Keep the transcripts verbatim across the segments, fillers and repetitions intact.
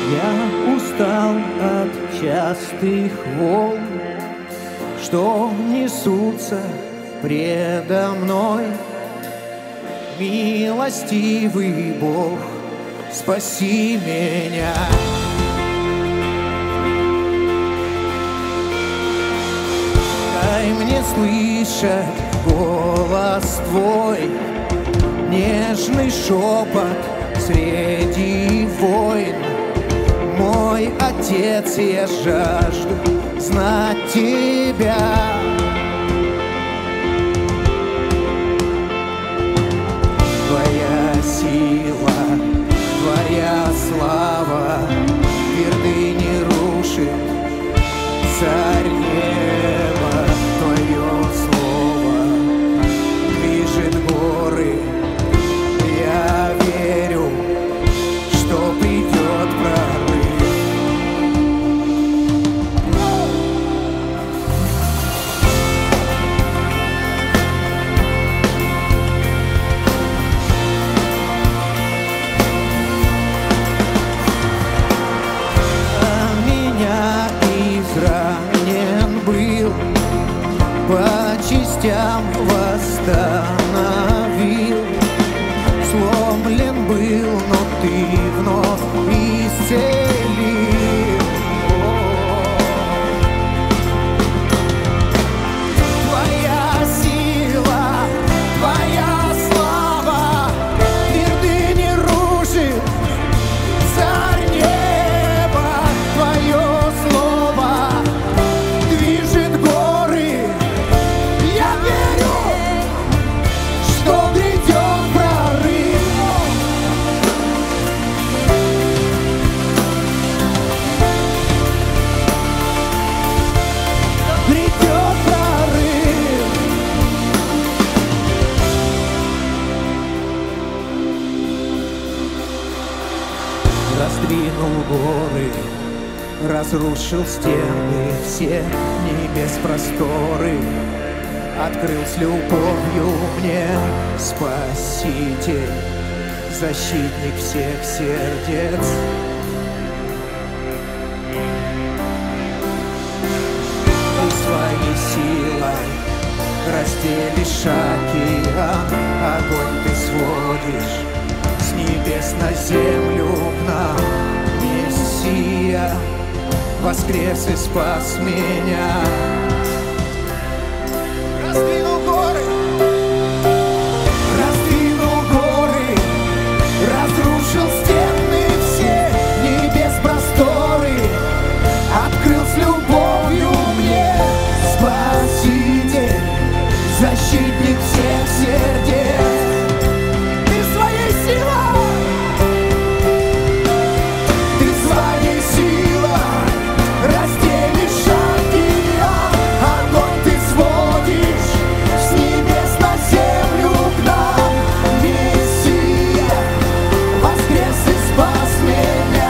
Я устал от частых волн, что несутся предо мной. Милостивый Бог, спаси меня. Дай мне слышать голос Твой, нежный шепот среди войн. Мой Отец, я жажду знать Тебя. Твоя сила, Твоя слава твердыни рушит. Царь неба, Твое слово движет горы. Я верю, что придет прорыв. А меня изранен был, по частям восстановил. Сломлен был, но Ты вновь исцелил. Твоя сила, Твоя слава твердыни рушит. Царь неба, Твое слово движет горы. Я верю, что грядет прорыв. Грядет прорыв. Раздвинул горы, разрушил стены все, небес просторы. Открыл с любовью мне Спаситель, защитник всех сердец. Ты своей силой разделишь океан, огонь Ты сводишь с небес на землю к нам. Мессия воскрес и спас меня. Раздвинул горы, раздвинул горы, разрушил стены все, небес просторы. Открыл с любовью мне Спаситель, защитник всех сердец. Ты своей силой, Ты своей силой разделишь океан, огонь Ты сводишь с небес на землю к нам. Мессия воскрес и спас меня.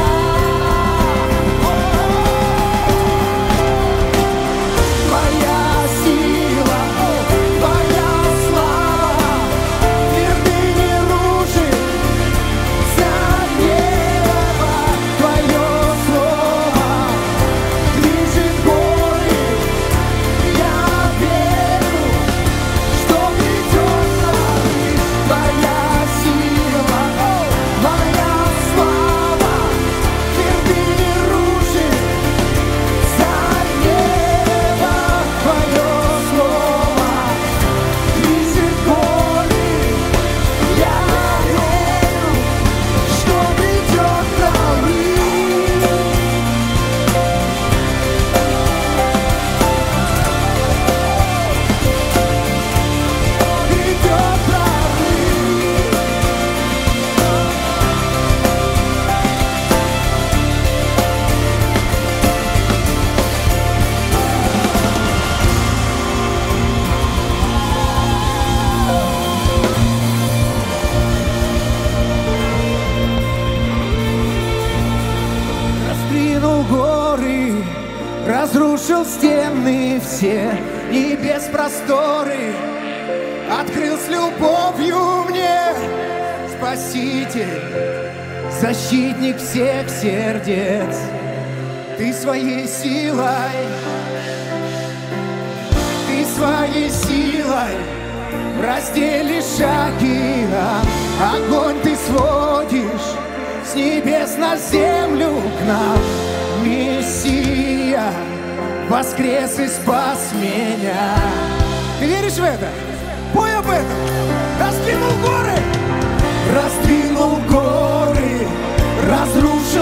Твоя сила, Твоя слава твердыни рушит. Царь неба, Твое слово движет горы. Я верю, что грядет прорыв. Твоя сила, Твоя слава твердыни рушит. Царь неба, Твое слово движет горы. Я верю, что грядет прорыв. Грядет прорыв. Раздвинул горы, разрушил стены все, небес просторы. Открыл с любовью мне Спаситель, защитник всех сердец. Ты своей силой, ты своей силой разделишь океан. Огонь ты сводишь с небес на землю к нам. Мессия воскрес и спас меня. Ты веришь в это? Пой об этом. Раздвинул горы, раздвинул горы, разрушил